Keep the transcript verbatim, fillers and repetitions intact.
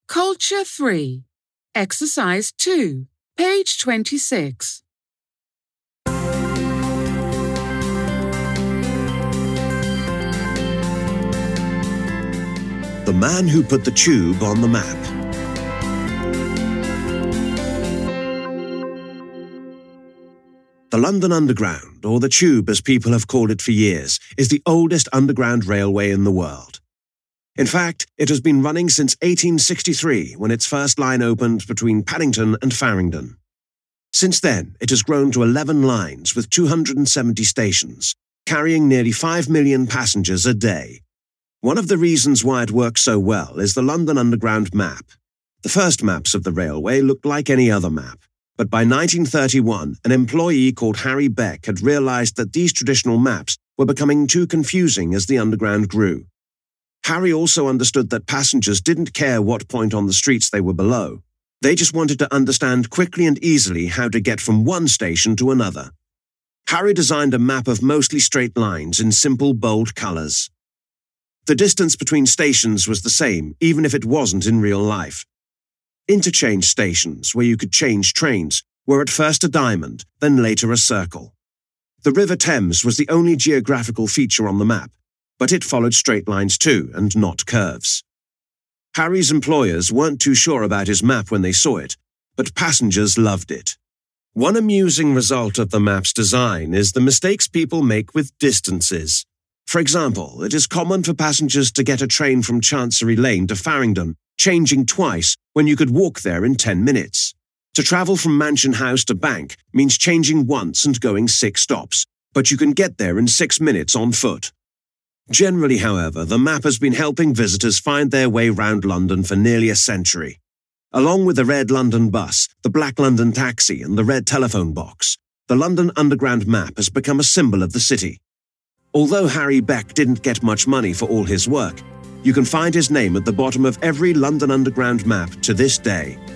Culture three, Exercise two, page twenty-six. The man who put the tube on the map. The London Underground, or the Tube as people have called it for years, is the oldest underground railway in the world. In fact, it has been running since eighteen sixty-three, when its first line opened between Paddington and Farringdon. Since then, it has grown to eleven lines with two hundred seventy stations, carrying nearly five million passengers a day. One of the reasons why it works so well is the London Underground map. The first maps of the railway looked like any other map, but by nineteen thirty-one, an employee called Harry Beck had realized that these traditional maps were becoming too confusing as the Underground grew. Harry also understood that passengers didn't care what point on the streets they were below. They just wanted to understand quickly and easily how to get from one station to another. Harry designed a map of mostly straight lines in simple, bold colors. The distance between stations was the same, even if it wasn't in real life. Interchange stations, where you could change trains, were at first a diamond, then later a circle. The River Thames was the only geographical feature on the map, but it followed straight lines too, and not curves. Harry's employers weren't too sure about his map when they saw it, but passengers loved it. One amusing result of the map's design is the mistakes people make with distances. For example, it is common for passengers to get a train from Chancery Lane to Farringdon, changing twice when you could walk there in ten minutes. To travel from Mansion House to Bank means changing once and going six stops, but you can get there in six minutes on foot. Generally, however, the map has been helping visitors find their way round London for nearly a century. Along with the Red London bus, the Black London taxi and the Red telephone box, the London Underground map has become a symbol of the city. Although Harry Beck didn't get much money for all his work, you can find his name at the bottom of every London Underground map to this day.